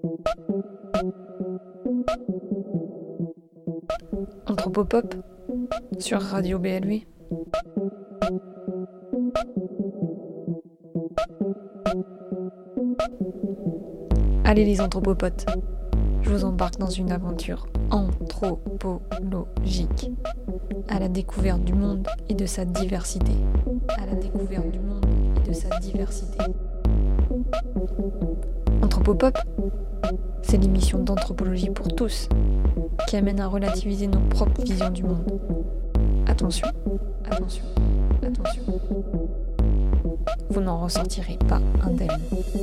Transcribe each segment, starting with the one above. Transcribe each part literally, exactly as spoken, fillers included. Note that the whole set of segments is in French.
Anthropopop sur Radio B L V. Allez les anthropopotes, je vous embarque dans une aventure anthropologique, à la découverte du monde et de sa diversité. À la découverte du monde et de sa diversité. Anthropopop, c'est l'émission d'anthropologie pour tous, qui amène à relativiser nos propres visions du monde. Attention, attention, attention. Vous n'en ressortirez pas indemne.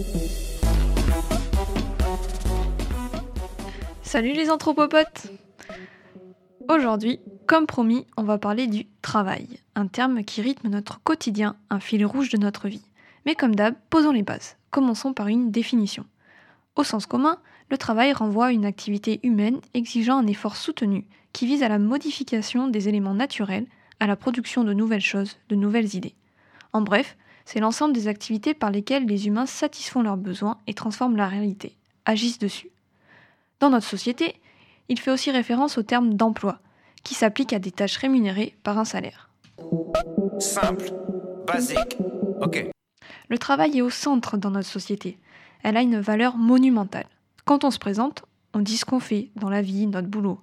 Salut les anthropopotes! Aujourd'hui, comme promis, on va parler du travail, un terme qui rythme notre quotidien, un fil rouge de notre vie. Mais comme d'hab, posons les bases. Commençons par une définition. Au sens commun, le travail renvoie à une activité humaine exigeant un effort soutenu qui vise à la modification des éléments naturels, à la production de nouvelles choses, de nouvelles idées. En bref, c'est l'ensemble des activités par lesquelles les humains satisfont leurs besoins et transforment la réalité, agissent dessus. Dans notre société, il fait aussi référence au terme d'emploi, qui s'applique à des tâches rémunérées par un salaire. Simple, basique, ok. Le travail est au centre dans notre société. Elle a une valeur monumentale. Quand on se présente, on dit ce qu'on fait dans la vie, notre boulot.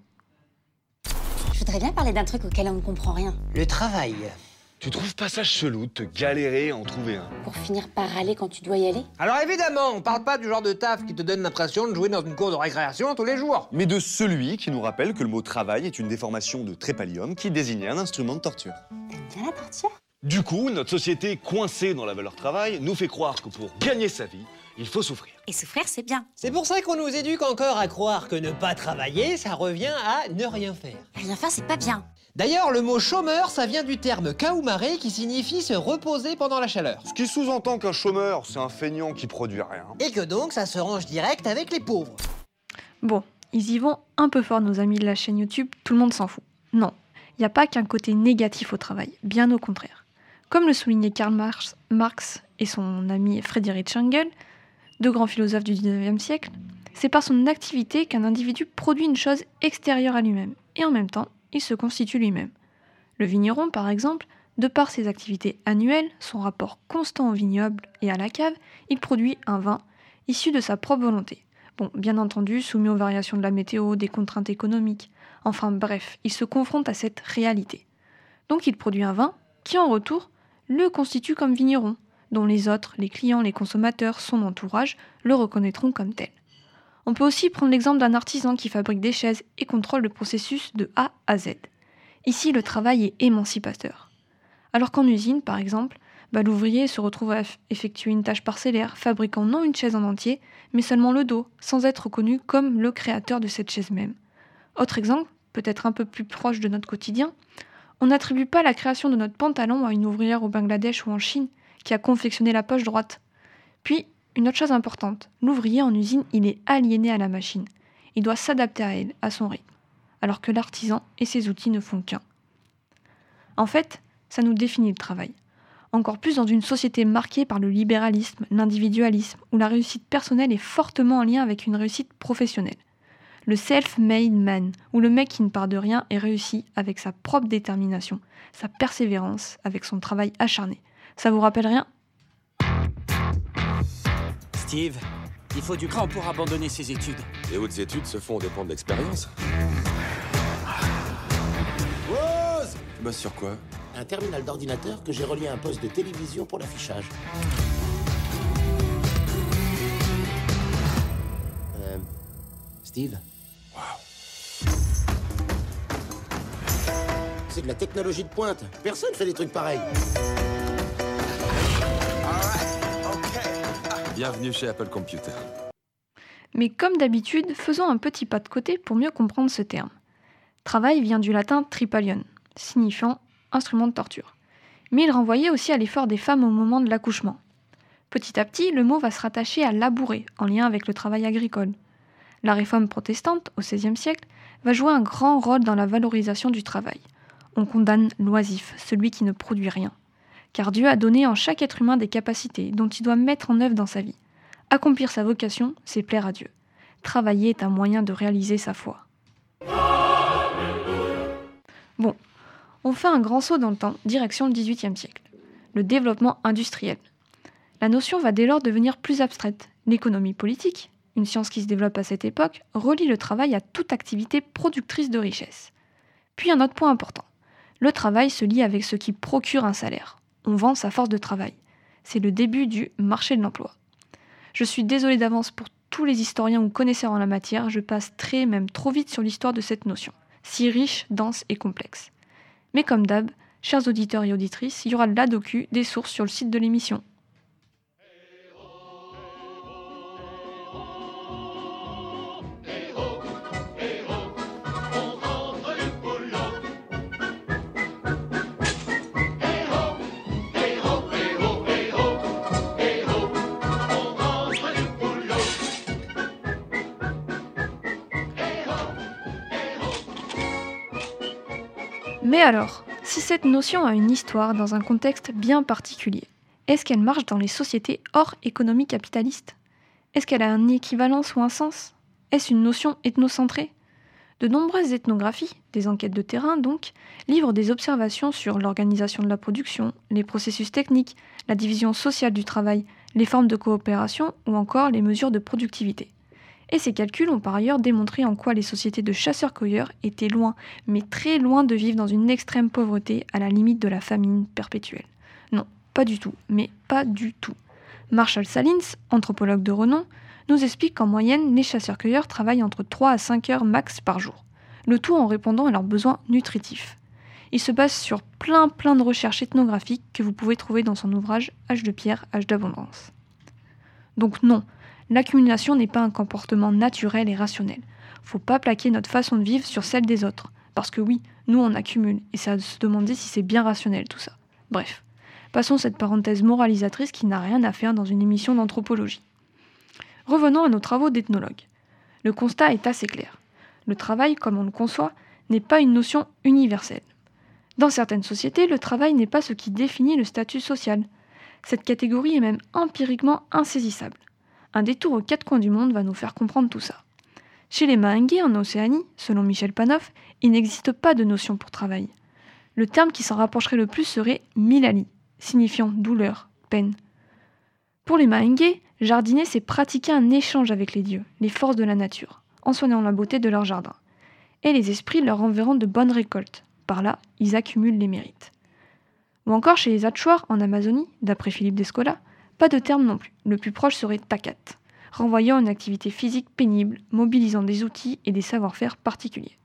Je voudrais bien parler d'un truc auquel on ne comprend rien. Le travail. Tu trouves pas ça chelou de te galérer à en trouver un? Pour finir par râler quand tu dois y aller. Alors évidemment, on parle pas du genre de taf qui te donne l'impression de jouer dans une cour de récréation tous les jours. Mais de celui qui nous rappelle que le mot travail est une déformation de trépalium qui désignait un instrument de torture. T'aimes bien la torture? Du coup, notre société coincée dans la valeur travail nous fait croire que pour gagner sa vie, il faut souffrir. Et souffrir, c'est bien. C'est pour ça qu'on nous éduque encore à croire que ne pas travailler, ça revient à ne rien faire. Rien faire, c'est pas bien. D'ailleurs, le mot chômeur, ça vient du terme kaumare qui signifie se reposer pendant la chaleur. Ce qui sous-entend qu'un chômeur, c'est un feignant qui produit rien. Et que donc, ça se range direct avec les pauvres. Bon, ils y vont un peu fort nos amis de la chaîne YouTube, tout le monde s'en fout. Non, il n'y a pas qu'un côté négatif au travail, bien au contraire. Comme le soulignait Karl Marx, Marx et son ami Friedrich Engels, deux grands philosophes du dix-neuvième siècle, c'est par son activité qu'un individu produit une chose extérieure à lui-même, et en même temps, il se constitue lui-même. Le vigneron, par exemple, de par ses activités annuelles, son rapport constant au vignoble et à la cave, il produit un vin issu de sa propre volonté. Bon, bien entendu, soumis aux variations de la météo, des contraintes économiques. Enfin bref, il se confronte à cette réalité. Donc il produit un vin qui, en retour, le constitue comme vigneron, dont les autres, les clients, les consommateurs, son entourage, le reconnaîtront comme tel. On peut aussi prendre l'exemple d'un artisan qui fabrique des chaises et contrôle le processus de A à Z. Ici, le travail est émancipateur. Alors qu'en usine, par exemple, bah, l'ouvrier se retrouve à effectuer une tâche parcellaire, fabriquant non une chaise en entier, mais seulement le dos, sans être reconnu comme le créateur de cette chaise même. Autre exemple, peut-être un peu plus proche de notre quotidien, on n'attribue pas la création de notre pantalon à une ouvrière au Bangladesh ou en Chine qui a confectionné la poche droite. Puis, une autre chose importante, l'ouvrier en usine, il est aliéné à la machine. Il doit s'adapter à elle, à son rythme, alors que l'artisan et ses outils ne font qu'un. En fait, ça nous définit le travail. Encore plus dans une société marquée par le libéralisme, l'individualisme, où la réussite personnelle est fortement en lien avec une réussite professionnelle. Le self-made man, où le mec qui ne part de rien est réussi avec sa propre détermination, sa persévérance, avec son travail acharné. Ça vous rappelle rien ? Steve, il faut du cran pour abandonner ses études. Les hautes études se font au dépend de l'expérience. Rose! Tu bosses sur quoi? Un terminal d'ordinateur que j'ai relié à un poste de télévision pour l'affichage. Euh... Steve? Waouh. C'est de la technologie de pointe. Personne fait des trucs pareils. Bienvenue chez Apple Computer. Mais comme d'habitude, faisons un petit pas de côté pour mieux comprendre ce terme. Travail vient du latin tripalion, signifiant instrument de torture. Mais il renvoyait aussi à l'effort des femmes au moment de l'accouchement. Petit à petit, le mot va se rattacher à labourer, en lien avec le travail agricole. La réforme protestante, au seizième siècle, va jouer un grand rôle dans la valorisation du travail. On condamne l'oisif, celui qui ne produit rien. Car Dieu a donné en chaque être humain des capacités dont il doit mettre en œuvre dans sa vie. Accomplir sa vocation, c'est plaire à Dieu. Travailler est un moyen de réaliser sa foi. Bon, on fait un grand saut dans le temps, direction le dix-huitième siècle. Le développement industriel. La notion va dès lors devenir plus abstraite. L'économie politique, une science qui se développe à cette époque, relie le travail à toute activité productrice de richesse. Puis un autre point important. Le travail se lie avec ce qui procure un salaire. On vend sa force de travail. C'est le début du marché de l'emploi. Je suis désolée d'avance pour tous les historiens ou connaisseurs en la matière, je passe très, même trop vite sur l'histoire de cette notion, si riche, dense et complexe. Mais comme d'hab, chers auditeurs et auditrices, il y aura de la docu, des sources sur le site de l'émission. Mais alors, si cette notion a une histoire dans un contexte bien particulier, est-ce qu'elle marche dans les sociétés hors économie capitaliste ? Est-ce qu'elle a une équivalence ou un sens ? Est-ce une notion ethnocentrée ? De nombreuses ethnographies, des enquêtes de terrain donc, livrent des observations sur l'organisation de la production, les processus techniques, la division sociale du travail, les formes de coopération ou encore les mesures de productivité. Et ces calculs ont par ailleurs démontré en quoi les sociétés de chasseurs-cueilleurs étaient loin, mais très loin de vivre dans une extrême pauvreté à la limite de la famine perpétuelle. Non, pas du tout, mais pas du tout. Marshall Salins, anthropologue de renom, nous explique qu'en moyenne, les chasseurs-cueilleurs travaillent entre trois à cinq heures max par jour, le tout en répondant à leurs besoins nutritifs. Il se base sur plein plein de recherches ethnographiques que vous pouvez trouver dans son ouvrage Âge de pierre, âge d'abondance. Donc non, l'accumulation n'est pas un comportement naturel et rationnel. Faut pas plaquer notre façon de vivre sur celle des autres. Parce que oui, nous on accumule, et c'est à se demander si c'est bien rationnel tout ça. Bref, passons cette parenthèse moralisatrice qui n'a rien à faire dans une émission d'anthropologie. Revenons à nos travaux d'ethnologue. Le constat est assez clair. Le travail, comme on le conçoit, n'est pas une notion universelle. Dans certaines sociétés, le travail n'est pas ce qui définit le statut social. Cette catégorie est même empiriquement insaisissable. Un détour aux quatre coins du monde va nous faire comprendre tout ça. Chez les Mahingués en Océanie, selon Michel Panoff, il n'existe pas de notion pour travail. Le terme qui s'en rapprocherait le plus serait milali, signifiant douleur, peine. Pour les Mahingués, jardiner c'est pratiquer un échange avec les dieux, les forces de la nature, en soignant la beauté de leur jardin. Et les esprits leur enverront de bonnes récoltes. Par là, ils accumulent les mérites. Ou encore chez les Achuar en Amazonie, d'après Philippe Descola, pas de terme non plus. Le plus proche serait takat, renvoyant à une activité physique pénible, mobilisant des outils et des savoir-faire particuliers.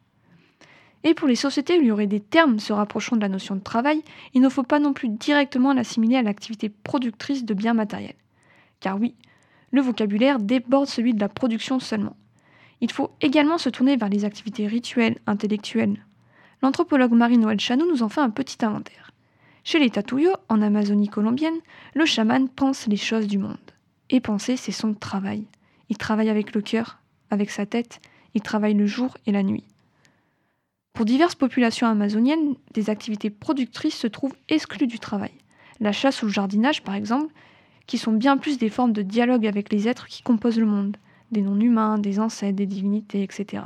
Et pour les sociétés où il y aurait des termes se rapprochant de la notion de travail, il ne faut pas non plus directement l'assimiler à l'activité productrice de biens matériels. Car oui, le vocabulaire déborde celui de la production seulement. Il faut également se tourner vers les activités rituelles, intellectuelles. L'anthropologue Marie-Noëlle Chanou nous en fait un petit inventaire. Chez les Tatuyos, en Amazonie colombienne, le chaman pense les choses du monde. Et penser, c'est son travail. Il travaille avec le cœur, avec sa tête, il travaille le jour et la nuit. Pour diverses populations amazoniennes, des activités productrices se trouvent exclues du travail. La chasse ou le jardinage, par exemple, qui sont bien plus des formes de dialogue avec les êtres qui composent le monde, des non-humains, des ancêtres, des divinités, et cetera.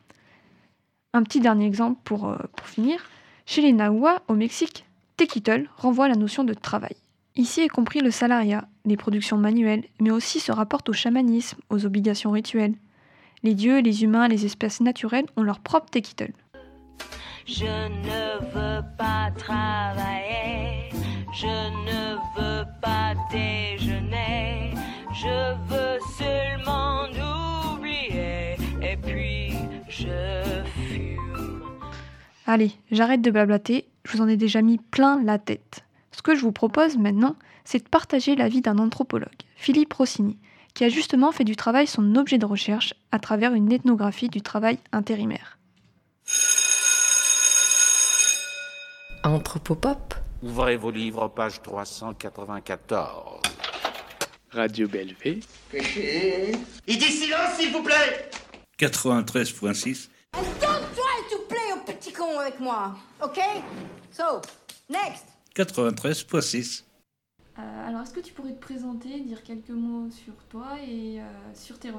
Un petit dernier exemple pour, euh, pour finir. Chez les Nahua, au Mexique, Tequitl renvoie à la notion de travail. Ici est compris le salariat, les productions manuelles, mais aussi se rapporte au chamanisme, aux obligations rituelles. Les dieux, les humains, les espèces naturelles ont leur propre Tequitl. Je ne veux pas travailler, je ne veux pas déjeuner, je veux seulement oublier, et puis je fume. Allez, j'arrête de blablater, je vous en ai déjà mis plein la tête. Ce que je vous propose maintenant, c'est de partager l'avis d'un anthropologue, Philippe Rossini, qui a justement fait du travail son objet de recherche à travers une ethnographie du travail intérimaire. Anthropopop. Ouvrez vos livres, page trois cent quatre-vingt-quatorze. Radio Bellevée. Il dit silence, s'il vous plaît. quatre-vingt-treize virgule six. And don't try to play au petit con avec moi, ok? So, next. quatre-vingt-treize virgule six. Euh, alors, est-ce que tu pourrais te présenter, dire quelques mots sur toi et euh, sur tes recherches ?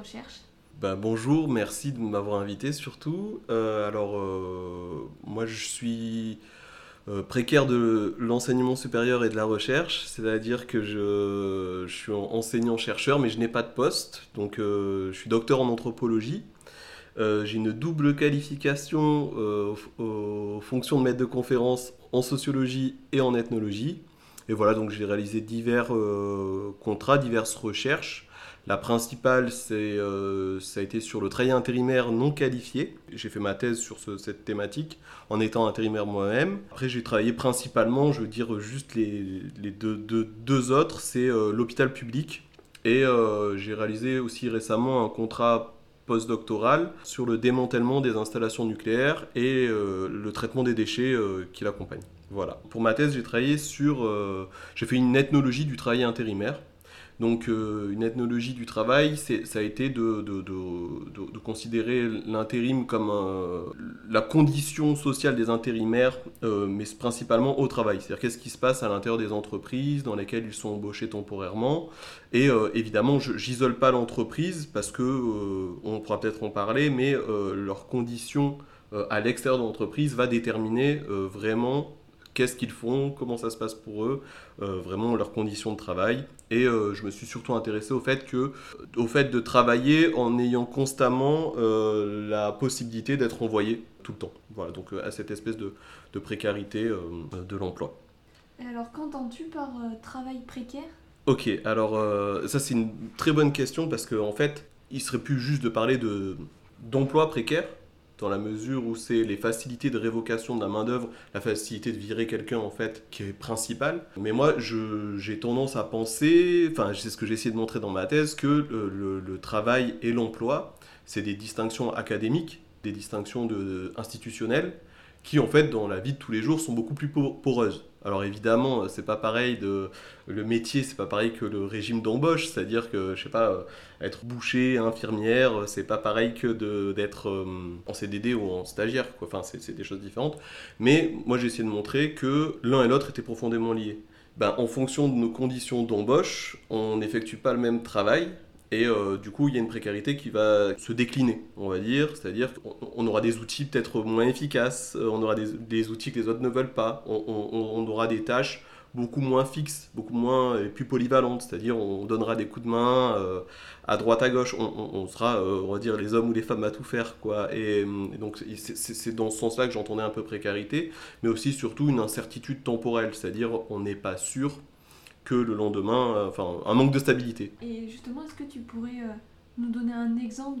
Ben, bonjour, merci de m'avoir invité surtout. Euh, alors, euh, moi je suis euh, précaire de l'enseignement supérieur et de la recherche, c'est-à-dire que je, je suis enseignant-chercheur, mais je n'ai pas de poste, donc euh, je suis docteur en anthropologie. Euh, j'ai une double qualification euh, aux, aux fonctions de maître de conférence en sociologie et en ethnologie. Et voilà, donc j'ai réalisé divers euh, contrats, diverses recherches. La principale, c'est, euh, ça a été sur le travail intérimaire non qualifié. J'ai fait ma thèse sur ce, cette thématique en étant intérimaire moi-même. Après, j'ai travaillé principalement, je veux dire juste les, les deux, deux, deux autres, c'est euh, l'hôpital public. Et euh, j'ai réalisé aussi récemment un contrat postdoctoral sur le démantèlement des installations nucléaires et euh, le traitement des déchets euh, qui l'accompagnent. Voilà. Pour ma thèse, j'ai travaillé sur... Euh, j'ai fait une ethnologie du travail intérimaire. Donc euh, une ethnologie du travail, c'est, ça a été de, de, de, de, de considérer l'intérim comme un, la condition sociale des intérimaires, euh, mais principalement au travail. C'est-à-dire qu'est-ce qui se passe à l'intérieur des entreprises dans lesquelles ils sont embauchés temporairement. Et euh, évidemment, je n'isole pas l'entreprise parce que, euh, on pourra peut-être en parler, mais euh, leur condition euh, à l'extérieur de l'entreprise va déterminer euh, vraiment qu'est-ce qu'ils font, comment ça se passe pour eux, euh, vraiment leurs conditions de travail. Et euh, je me suis surtout intéressé au fait, que, au fait de travailler en ayant constamment euh, la possibilité d'être envoyé tout le temps. Voilà, donc euh, à cette espèce de, de précarité euh, de l'emploi. Et alors, qu'entends-tu par euh, travail précaire ? Ok, alors euh, ça c'est une très bonne question parce qu'en en fait, il serait plus juste de parler de, d'emploi précaire, dans la mesure où c'est les facilités de révocation de la main-d'œuvre, la facilité de virer quelqu'un en fait qui est principale. Mais moi, je, j'ai tendance à penser, enfin c'est ce que j'ai essayé de montrer dans ma thèse, que le, le, le travail et l'emploi, c'est des distinctions académiques, des distinctions de, de, institutionnelles, qui en fait dans la vie de tous les jours sont beaucoup plus poreuses. Alors évidemment, c'est pas pareil de le métier, c'est pas pareil que le régime d'embauche, c'est-à-dire que je sais pas, être boucher, infirmière, c'est pas pareil que de, d'être euh, en C D D ou en stagiaire, quoi. Enfin, c'est, c'est des choses différentes. Mais moi, j'ai essayé de montrer que l'un et l'autre étaient profondément liés. Ben, en fonction de nos conditions d'embauche, on n'effectue pas le même travail. Et euh, du coup, il y a une précarité qui va se décliner, on va dire. C'est-à-dire qu'on aura des outils peut-être moins efficaces, on aura des, des outils que les autres ne veulent pas, on, on, on aura des tâches beaucoup moins fixes, beaucoup moins et plus polyvalentes. C'est-à-dire on donnera des coups de main euh, à droite à gauche, on, on, on sera, euh, on va dire, les hommes ou les femmes à tout faire, quoi. Et, et donc c'est, c'est, c'est dans ce sens-là que j'entendais un peu précarité, mais aussi surtout une incertitude temporelle. C'est-à-dire on n'est pas sûr que le lendemain, euh, enfin un manque de stabilité. Et justement, est-ce que tu pourrais euh, nous donner un exemple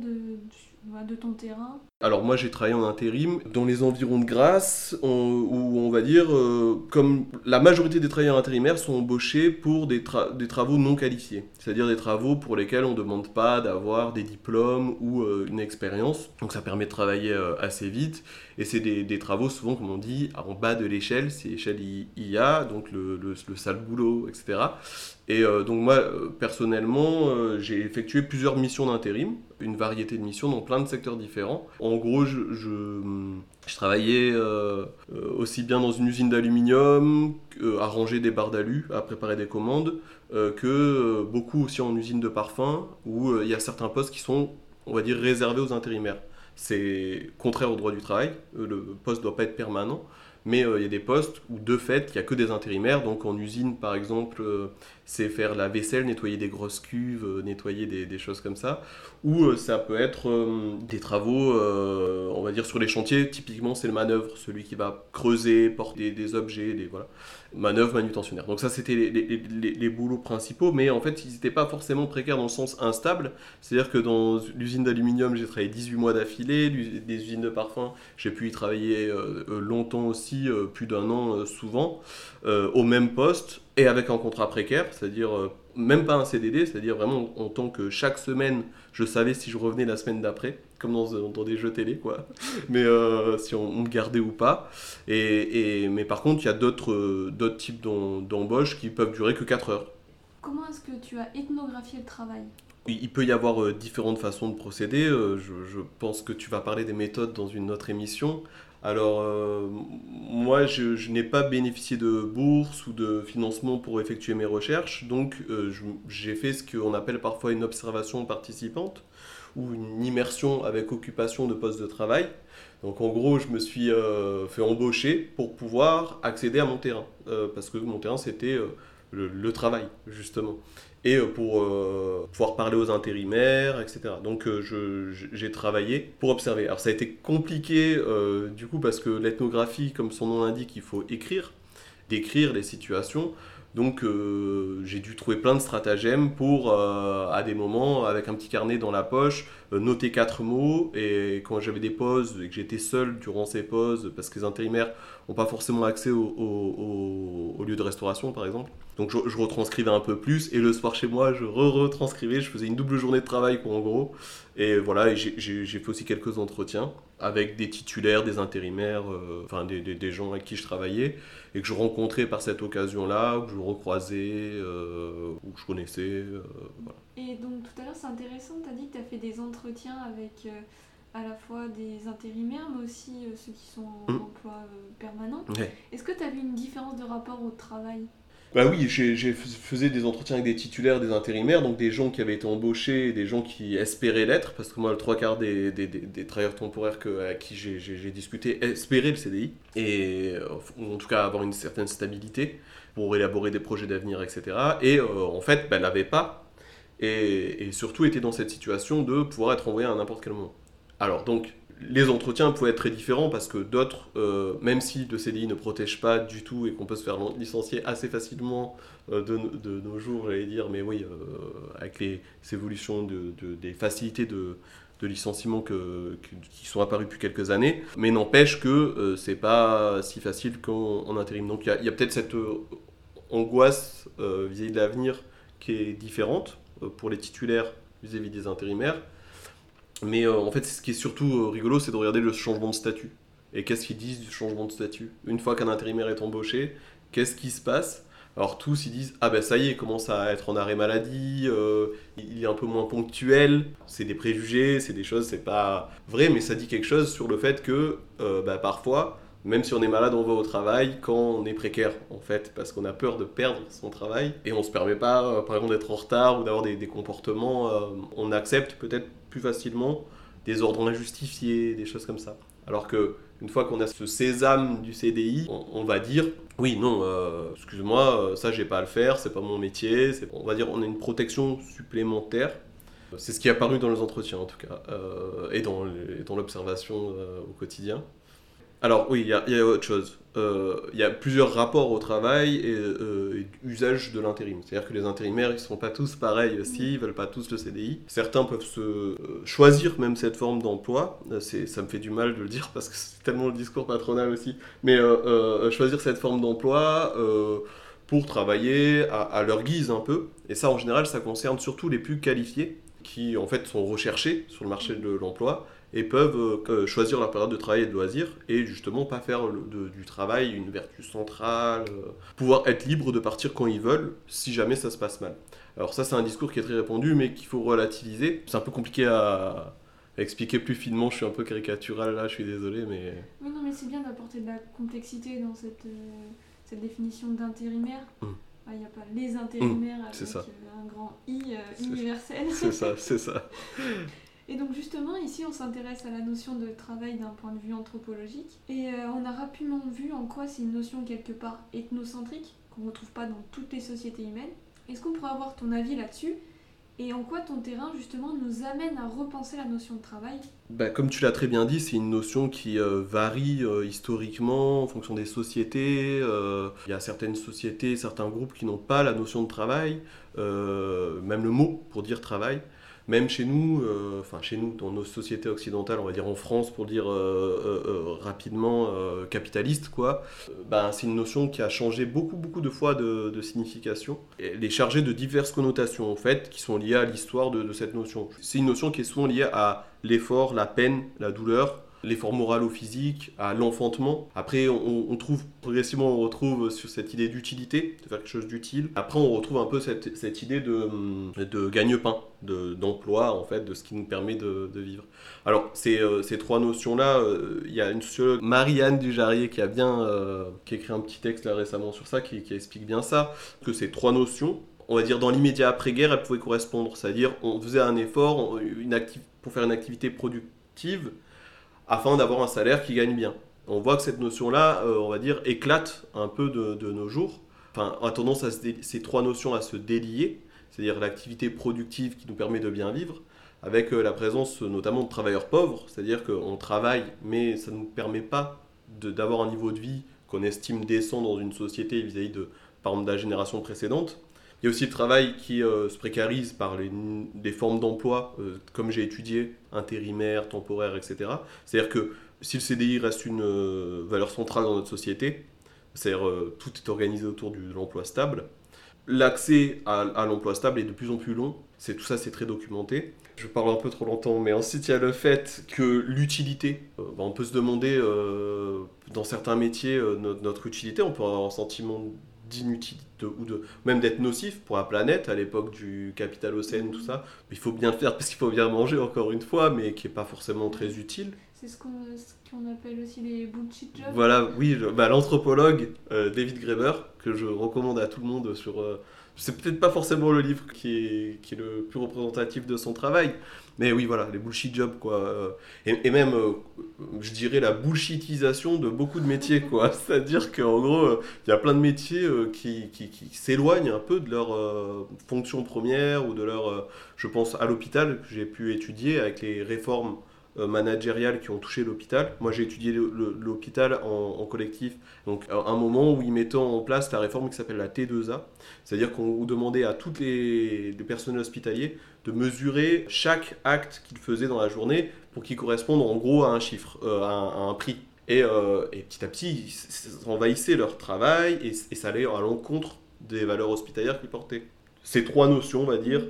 de, de ton terrain ? Alors moi j'ai travaillé en intérim dans les environs de Grasse, on, où on va dire, euh, comme la majorité des travailleurs intérimaires sont embauchés pour des, tra- des travaux non qualifiés. C'est-à-dire des travaux pour lesquels on ne demande pas d'avoir des diplômes ou euh, une expérience. Donc ça permet de travailler euh, assez vite. Et c'est des, des travaux souvent, comme on dit, en bas de l'échelle, c'est l'échelle I A, donc le, le, le sale boulot, et cetera. Et euh, donc moi, euh, personnellement, euh, j'ai effectué plusieurs missions d'intérim, une variété de missions dans plein de secteurs différents. En gros, je, je, je travaillais euh, aussi bien dans une usine d'aluminium, euh, à ranger des barres d'alu, à préparer des commandes, euh, que euh, beaucoup aussi en usine de parfum, où il euh, y a certains postes qui sont, on va dire, réservés aux intérimaires. C'est contraire au droit du travail, le poste ne doit pas être permanent, mais il euh, y a des postes où de fait il n'y a que des intérimaires. Donc en usine par exemple, euh, c'est faire la vaisselle, nettoyer des grosses cuves, euh, nettoyer des, des choses comme ça, ou euh, ça peut être euh, des travaux, euh, on va dire sur les chantiers, typiquement c'est le manœuvre, celui qui va creuser, porter des, des objets, des, voilà, manœuvre manutentionnaire. Donc ça c'était les, les, les, les boulots principaux, mais en fait ils n'étaient pas forcément précaires dans le sens instable, c'est-à-dire que dans l'usine d'aluminium j'ai travaillé dix-huit mois d'affilée, des usines de parfum j'ai pu y travailler euh, longtemps aussi, euh, plus d'un an euh, souvent, euh, au même poste et avec un contrat précaire, c'est-à-dire euh, même pas un C D D, c'est-à-dire vraiment en tant que chaque semaine je savais si je revenais la semaine d'après, comme dans, dans des jeux télé, quoi. Mais euh, si on, on me gardait ou pas. Et, et, mais par contre, il y a d'autres, euh, d'autres types d'em, d'embauches qui peuvent durer que quatre heures. Comment est-ce que tu as ethnographié le travail ? Il peut y avoir euh, différentes façons de procéder. Euh, je, je pense que tu vas parler des méthodes dans une autre émission. Alors, euh, moi, je, je n'ai pas bénéficié de bourse ou de financement pour effectuer mes recherches. Donc, euh, je, j'ai fait ce qu'on appelle parfois une observation participante, ou une immersion avec occupation de poste de travail. Donc en gros, je me suis euh, fait embaucher pour pouvoir accéder à mon terrain, euh, parce que mon terrain c'était euh, le, le travail justement, et euh, pour euh, pouvoir parler aux intérimaires, et cetera. Donc euh, je, j'ai travaillé pour observer. Alors ça a été compliqué euh, du coup parce que l'ethnographie, comme son nom l'indique, il faut écrire, décrire les situations. Donc euh, j'ai dû trouver plein de stratagèmes pour, euh, à des moments, avec un petit carnet dans la poche, euh, noter quatre mots. Et quand j'avais des pauses et que j'étais seul durant ces pauses, parce que les intérimaires n'ont pas forcément accès au, au, au, au lieu de restauration, par exemple. Donc je, je retranscrivais un peu plus. Et le soir chez moi, je re-retranscrivais. Je faisais une double journée de travail, quoi, en gros. Et voilà, et j'ai, j'ai, j'ai fait aussi quelques entretiens avec des titulaires, des intérimaires, euh, enfin des, des, des gens avec qui je travaillais, et que je rencontrais par cette occasion-là, ou que je recroisais, euh, ou que je connaissais. Euh, voilà. Et donc tout à l'heure, c'est intéressant, tu as dit que tu as fait des entretiens avec euh, à la fois des intérimaires, mais aussi euh, ceux qui sont en mmh. emploi euh, permanent. Ouais. Est-ce que tu as vu une différence de rapport au travail ? Bah oui, j'ai, j'ai faisais des entretiens avec des titulaires, des intérimaires, donc des gens qui avaient été embauchés, et des gens qui espéraient l'être, parce que moi, le trois quarts des, des, des, des travailleurs temporaires que, à qui j'ai, j'ai, j'ai discuté espéraient le C D I, et en tout cas avoir une certaine stabilité pour élaborer des projets d'avenir, et cetera. Et euh, en fait, bah, l'avaient pas, et, et surtout étaient dans cette situation de pouvoir être envoyés à n'importe quel moment. Alors donc, les entretiens pouvaient être très différents parce que d'autres, euh, même si le C D I ne protège pas du tout et qu'on peut se faire licencier assez facilement euh, de, de nos jours, j'allais dire, mais oui, euh, avec les, les évolutions de, de, des facilités de, de licenciement que, que, qui sont apparues depuis quelques années, mais n'empêche que euh, c'est pas si facile qu'en en intérim. Donc il y, y a peut-être cette euh, angoisse euh, vis-à-vis de l'avenir qui est différente euh, pour les titulaires vis-à-vis des intérimaires. Mais euh, en fait, ce qui est surtout euh, rigolo, c'est de regarder le changement de statut. Et qu'est-ce qu'ils disent du changement de statut ? Une fois qu'un intérimaire est embauché, qu'est-ce qui se passe ? Alors tous, ils disent « Ah ben ça y est, il commence à être en arrêt maladie, euh, il est un peu moins ponctuel. » C'est des préjugés, c'est des choses, c'est pas vrai, mais ça dit quelque chose sur le fait que euh, bah, parfois, même si on est malade, on va au travail quand on est précaire, en fait, parce qu'on a peur de perdre son travail. Et on se permet pas, euh, par exemple, d'être en retard ou d'avoir des, des comportements. Euh, on accepte peut-être plus facilement des ordres injustifiés, des choses comme ça. Alors que une fois qu'on a ce sésame du C D I, on, on va dire oui, non, euh, excuse-moi, ça j'ai pas à le faire, c'est pas mon métier. C'est, on va dire on a une protection supplémentaire. C'est ce qui est apparu dans les entretiens en tout cas, euh, et dans, les, dans l'observation euh, au quotidien. Alors oui, il y, y a autre chose. Il euh, y a plusieurs rapports au travail et, euh, et usage de l'intérim. C'est-à-dire que les intérimaires, ils ne sont pas tous pareils aussi, ils ne veulent pas tous le C D I. Certains peuvent se euh, choisir même cette forme d'emploi. C'est, ça me fait du mal de le dire parce que c'est tellement le discours patronal aussi. Mais euh, euh, choisir cette forme d'emploi euh, pour travailler à, à leur guise un peu. Et ça, en général, ça concerne surtout les plus qualifiés qui, en fait, sont recherchés sur le marché de l'emploi et peuvent euh, choisir leur période de travail et de loisirs, et justement pas faire le, de, du travail une vertu centrale, euh, pouvoir être libre de partir quand ils veulent, si jamais ça se passe mal. Alors ça c'est un discours qui est très répandu, mais qu'il faut relativiser. C'est un peu compliqué à, à expliquer plus finement, je suis un peu caricatural là, je suis désolé, mais... Oui, non, mais c'est bien d'apporter de la complexité dans cette, euh, cette définition d'intérimaire. Il mmh. n'y a pas les intérimaires mmh, avec euh, un grand I euh, universel. C'est ça, c'est ça. Et donc justement, ici, on s'intéresse à la notion de travail d'un point de vue anthropologique. Et euh, on a rapidement vu en quoi c'est une notion quelque part ethnocentrique, qu'on ne retrouve pas dans toutes les sociétés humaines. Est-ce qu'on pourrait avoir ton avis là-dessus ? Et en quoi ton terrain, justement, nous amène à repenser la notion de travail ? Bah, comme tu l'as très bien dit, c'est une notion qui euh, varie euh, historiquement en fonction des sociétés. Euh, il y a certaines sociétés, certains groupes qui n'ont pas la notion de travail, euh, même le mot pour dire travail. Même chez nous, euh, enfin chez nous, dans nos sociétés occidentales, on va dire en France, pour dire euh, euh, rapidement euh, capitaliste, quoi, euh, ben, c'est une notion qui a changé beaucoup, beaucoup de fois de, de signification. Elle est chargée de diverses connotations, en fait, qui sont liées à l'histoire de, de cette notion. C'est une notion qui est souvent liée à l'effort, la peine, la douleur, l'effort moral ou physique, à l'enfantement. Après, on, on trouve, progressivement, on retrouve sur cette idée d'utilité, de faire quelque chose d'utile. Après, on retrouve un peu cette, cette idée de, de gagne-pain, de, d'emploi, en fait, de ce qui nous permet de, de vivre. Alors, ces, euh, ces trois notions-là, il euh, y a une sociologue, Marie-Anne Dujarier, qui a bien, euh, qui a écrit un petit texte là récemment sur ça, qui, qui explique bien ça, que ces trois notions, on va dire dans l'immédiat après-guerre, elle pouvait correspondre. C'est-à-dire, on faisait un effort une acti- pour faire une activité productive afin d'avoir un salaire qui gagne bien. On voit que cette notion-là, euh, on va dire, éclate un peu de, de nos jours. Enfin, a tendance à se dé- ces trois notions à se délier, c'est-à-dire l'activité productive qui nous permet de bien vivre, avec euh, la présence notamment de travailleurs pauvres, c'est-à-dire qu'on travaille, mais ça ne nous permet pas de, d'avoir un niveau de vie qu'on estime décent dans une société vis-à-vis de, par exemple, de la génération précédente. Il y a aussi le travail qui euh, se précarise par les, des formes d'emploi, euh, comme j'ai étudié, intérimaire, temporaire, et cetera. C'est-à-dire que si le C D I reste une euh, valeur centrale dans notre société, c'est-à-dire euh, tout est organisé autour du, de l'emploi stable, l'accès à, à l'emploi stable est de plus en plus long. C'est, tout ça, c'est très documenté. Je parle un peu trop longtemps, mais ensuite, il y a le fait que l'utilité, euh, bah, on peut se demander, euh, dans certains métiers, euh, notre, notre utilité, on peut avoir un sentiment d'inutilité, ou de, même d'être nocif pour la planète, à l'époque du Capitalocène, tout ça. Mais il faut bien le faire, parce qu'il faut bien manger, encore une fois, mais qui n'est pas forcément très utile. C'est ce qu'on, ce qu'on appelle aussi les bullshit jobs. Voilà, oui, je, bah, l'anthropologue euh, David Graeber, que je recommande à tout le monde sur... Euh, c'est peut-être pas forcément le livre qui est, qui est le plus représentatif de son travail, mais oui, voilà, les bullshit jobs, quoi. Et, et même, euh, je dirais, la bullshitisation de beaucoup de métiers, quoi. C'est-à-dire qu'en gros, il euh, y a plein de métiers euh, qui, qui, qui s'éloignent un peu de leur euh, fonction première ou de leur... Euh, je pense à l'hôpital, que j'ai pu étudier avec les réformes managériales qui ont touché l'hôpital. Moi, j'ai étudié le, le, l'hôpital en, en collectif. Donc, à un moment où ils mettaient en place la réforme qui s'appelle la T deux A, c'est-à-dire qu'on demandait à tous les, les personnels hospitaliers de mesurer chaque acte qu'ils faisaient dans la journée pour qu'il corresponde en gros à un chiffre, euh, à, un, à un prix. Et, euh, et petit à petit, ils envahissaient leur travail et, et ça allait à l'encontre des valeurs hospitalières qu'ils portaient. Ces trois notions, on va dire,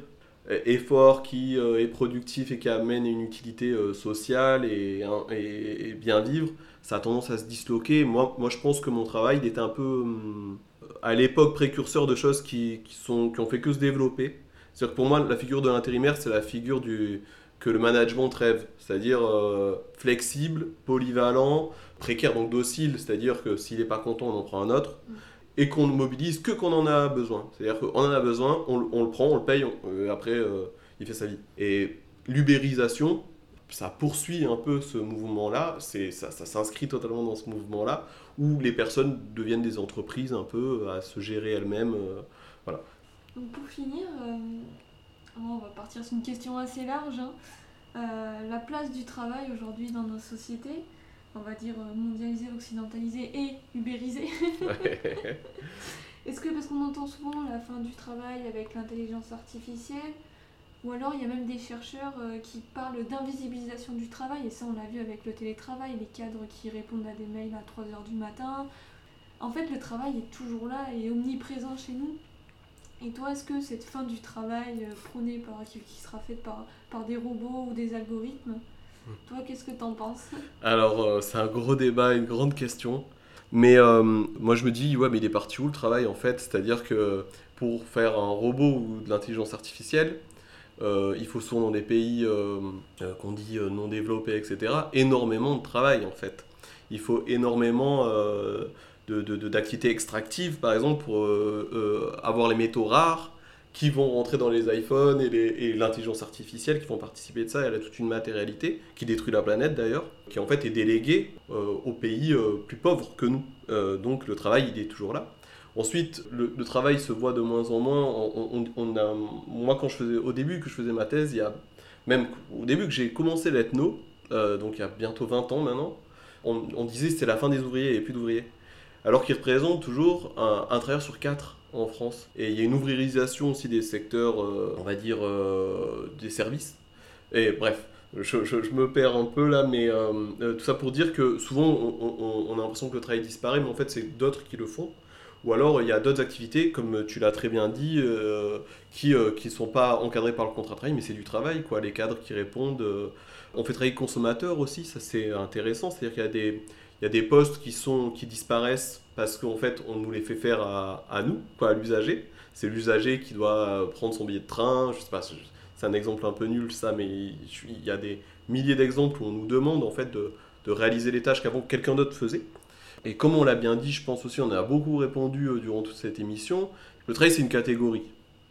effort qui euh, est productif et qui amène une utilité euh, sociale et, et, et bien vivre, ça a tendance à se disloquer. Moi, moi je pense que mon travail il était un peu, hum, à l'époque, précurseur de choses qui, qui, sont, qui ont fait que se développer. C'est-à-dire que pour moi, la figure de l'intérimaire, c'est la figure du, que le management rêve. C'est-à-dire euh, flexible, polyvalent, précaire, donc docile. C'est-à-dire que s'il n'est pas content, on en prend un autre. Et qu'on ne mobilise que quand on en a besoin. C'est-à-dire qu'on en a besoin, on, on le prend, on le paye, on, euh, après euh, il fait sa vie. Et l'ubérisation, ça poursuit un peu ce mouvement-là, c'est, ça, ça s'inscrit totalement dans ce mouvement-là, où les personnes deviennent des entreprises un peu à se gérer elles-mêmes. Euh, voilà. Donc pour finir, euh, on va partir sur une question assez large. Hein. Euh, la place du travail aujourd'hui dans nos sociétés, on va dire mondialisé, occidentalisé et ubérisé. Est-ce que, parce qu'on entend souvent la fin du travail avec l'intelligence artificielle, ou alors il y a même des chercheurs euh, qui parlent d'invisibilisation du travail, et ça on l'a vu avec le télétravail, les cadres qui répondent à des mails à trois heures du matin. En fait, le travail est toujours là et omniprésent chez nous. Et toi, est-ce que cette fin du travail euh, prônée par, qui, qui sera faite par, par des robots ou des algorithmes, toi, qu'est-ce que t'en penses ? Alors, euh, c'est un gros débat, une grande question. Mais euh, moi, je me dis, ouais, mais il est parti où le travail, en fait ? C'est-à-dire que pour faire un robot ou de l'intelligence artificielle, euh, il faut souvent dans des pays euh, euh, qu'on dit euh, non développés, et cetera, énormément de travail, en fait. Il faut énormément euh, de, de, de, d'activités extractives, par exemple, pour euh, euh, avoir les métaux rares, qui vont rentrer dans les iPhones et, les, et l'intelligence artificielle qui vont participer de ça. Elle a toute une matérialité qui détruit la planète d'ailleurs, qui en fait est déléguée euh, aux pays euh, plus pauvres que nous. Euh, donc le travail, il est toujours là. Ensuite, le, le travail se voit de moins en moins. On, on, on a, moi, quand je faisais, au début que je faisais ma thèse, il y a même au début que j'ai commencé l'ethno, euh, donc il y a bientôt vingt ans maintenant, on, on disait que c'était la fin des ouvriers et plus d'ouvriers. Alors qu'ils représentent toujours un, un travailleur sur quatre en France. Et il y a une ouvriérisation aussi des secteurs, euh, on va dire, euh, des services. Et bref, je, je, je me perds un peu là, mais euh, euh, tout ça pour dire que souvent on, on, on a l'impression que le travail disparaît, mais en fait c'est d'autres qui le font. Ou alors il y a d'autres activités, comme tu l'as très bien dit, euh, qui ne euh, sont pas encadrées par le contrat de travail, mais c'est du travail, quoi. Les cadres qui répondent. Euh, on fait travailler consommateurs aussi, ça c'est intéressant, c'est-à-dire qu'il y a des... Il y a des postes qui, sont, qui disparaissent parce qu'en fait, on nous les fait faire à, à nous, quoi, à l'usager. C'est l'usager qui doit prendre son billet de train. Je sais pas, c'est un exemple un peu nul, ça, mais il y a des milliers d'exemples où on nous demande en fait, de, de réaliser les tâches qu'avant quelqu'un d'autre faisait. Et comme on l'a bien dit, je pense aussi, on a beaucoup répondu durant toute cette émission, le travail, c'est une catégorie.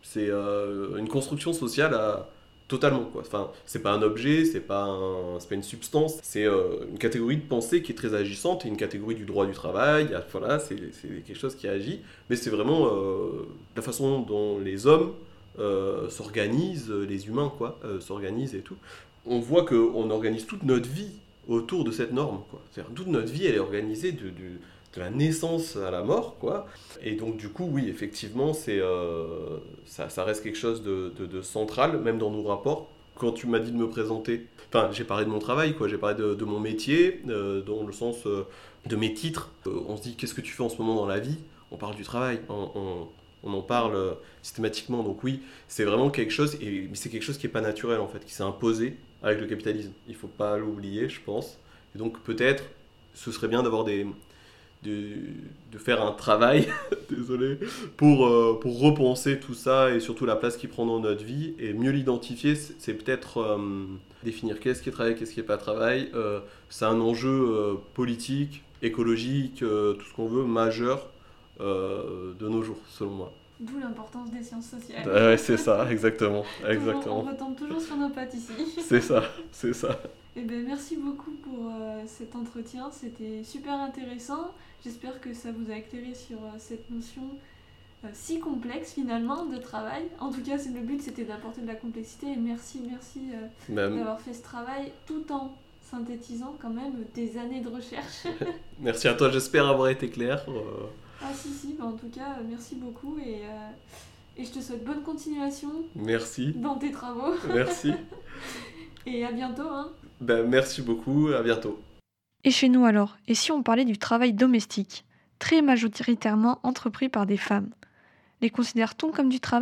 C'est euh, une construction sociale à... totalement, quoi. Enfin, c'est pas un objet, c'est pas, un... c'est pas une substance, c'est euh, une catégorie de pensée qui est très agissante, et une catégorie du droit du travail, voilà, c'est, c'est quelque chose qui agit, mais c'est vraiment euh, la façon dont les hommes euh, s'organisent, les humains, quoi, euh, s'organisent et tout. On voit qu'on organise toute notre vie autour de cette norme, quoi. C'est-à-dire, toute notre vie, elle est organisée de, de, de la naissance à la mort, quoi. Et donc, du coup, oui, effectivement, c'est, euh, ça, ça reste quelque chose de, de, de central, même dans nos rapports. Quand tu m'as dit de me présenter, enfin, j'ai parlé de mon travail, quoi. J'ai parlé de, de mon métier, euh, dans le sens euh, de mes titres. Euh, on se dit, qu'est-ce que tu fais en ce moment dans la vie ? On parle du travail, on, on, on en parle euh, systématiquement. Donc oui, c'est vraiment quelque chose, et c'est quelque chose qui n'est pas naturel, en fait, qui s'est imposé avec le capitalisme. Il ne faut pas l'oublier, je pense. Et donc peut-être, ce serait bien d'avoir des... De, de faire un travail, désolé, pour, euh, pour repenser tout ça et surtout la place qu'il prend dans notre vie et mieux l'identifier. C'est, c'est peut-être euh, définir qu'est-ce qui est travail, qu'est-ce qui n'est pas travail. Euh, c'est un enjeu euh, politique, écologique, euh, tout ce qu'on veut, majeur euh, de nos jours, selon moi. D'où l'importance des sciences sociales. Euh, ouais, c'est ça, exactement. exactement. Toujours, on retombe toujours sur nos pattes ici. C'est ça, c'est ça. Eh ben, merci beaucoup pour euh, cet entretien, c'était super intéressant. J'espère que ça vous a éclairé sur euh, cette notion euh, si complexe finalement de travail. En tout cas, c'est, le but c'était d'apporter de la complexité et merci, merci euh, Même... d'avoir fait ce travail tout en synthétisant quand même des années de recherche. Merci à toi, j'espère avoir été clair. Euh... Ah si, si, bah, en tout cas, euh, merci beaucoup et, euh, et je te souhaite bonne continuation. Merci. Dans tes travaux. Merci. Et à bientôt, hein. Ben, merci beaucoup, à bientôt. Et chez nous alors, et si on parlait du travail domestique, très majoritairement entrepris par des femmes, les considère-t-on comme du travail ?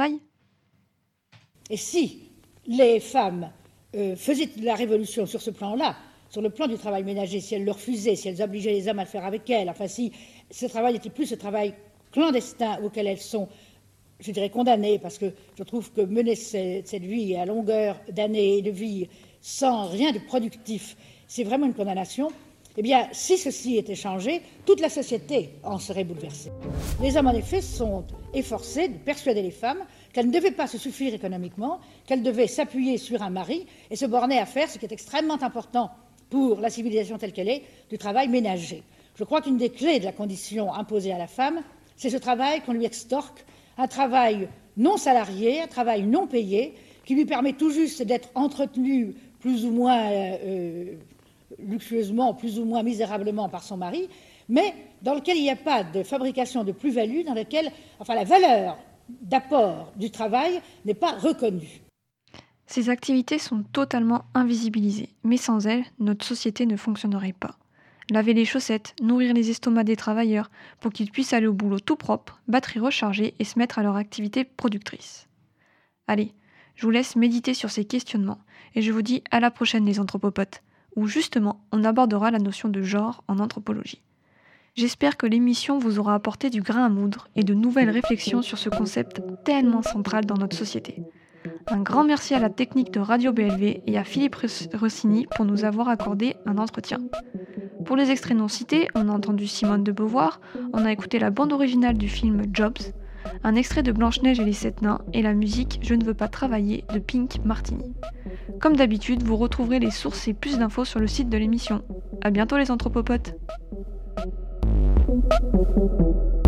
Et si les femmes euh, faisaient la révolution sur ce plan-là, sur le plan du travail ménager, si elles le refusaient, si elles obligeaient les hommes à le faire avec elles, enfin si ce travail n'était plus ce travail clandestin auquel elles sont, je dirais, condamnées, parce que je trouve que mener cette, cette vie à longueur d'années de vie sans rien de productif, c'est vraiment une condamnation. Eh bien, si ceci était changé, toute la société en serait bouleversée. Les hommes, en effet, sont efforcés de persuader les femmes qu'elles ne devaient pas se suffire économiquement, qu'elles devaient s'appuyer sur un mari et se borner à faire ce qui est extrêmement important pour la civilisation telle qu'elle est, du travail ménager. Je crois qu'une des clés de la condition imposée à la femme, c'est ce travail qu'on lui extorque, un travail non salarié, un travail non payé, qui lui permet tout juste d'être entretenu plus ou moins euh, luxueusement, plus ou moins misérablement par son mari, mais dans lequel il n'y a pas de fabrication de plus-value, dans lequel enfin, la valeur d'apport du travail n'est pas reconnue. Ces activités sont totalement invisibilisées, mais sans elles, notre société ne fonctionnerait pas. Laver les chaussettes, nourrir les estomacs des travailleurs pour qu'ils puissent aller au boulot tout propre, batterie rechargée et se mettre à leur activité productrice. Allez, je vous laisse méditer sur ces questionnements et je vous dis à la prochaine les anthropopotes, où justement on abordera la notion de genre en anthropologie. J'espère que l'émission vous aura apporté du grain à moudre et de nouvelles réflexions sur ce concept tellement central dans notre société. Un grand merci à la technique de Radio B L V et à Philippe Rossini pour nous avoir accordé un entretien. Pour les extraits non cités, on a entendu Simone de Beauvoir, on a écouté la bande originale du film Jobs, un extrait de Blanche-Neige et les Sept Nains et la musique Je ne veux pas travailler de Pink Martini. Comme d'habitude, vous retrouverez les sources et plus d'infos sur le site de l'émission. À bientôt les anthropopotes.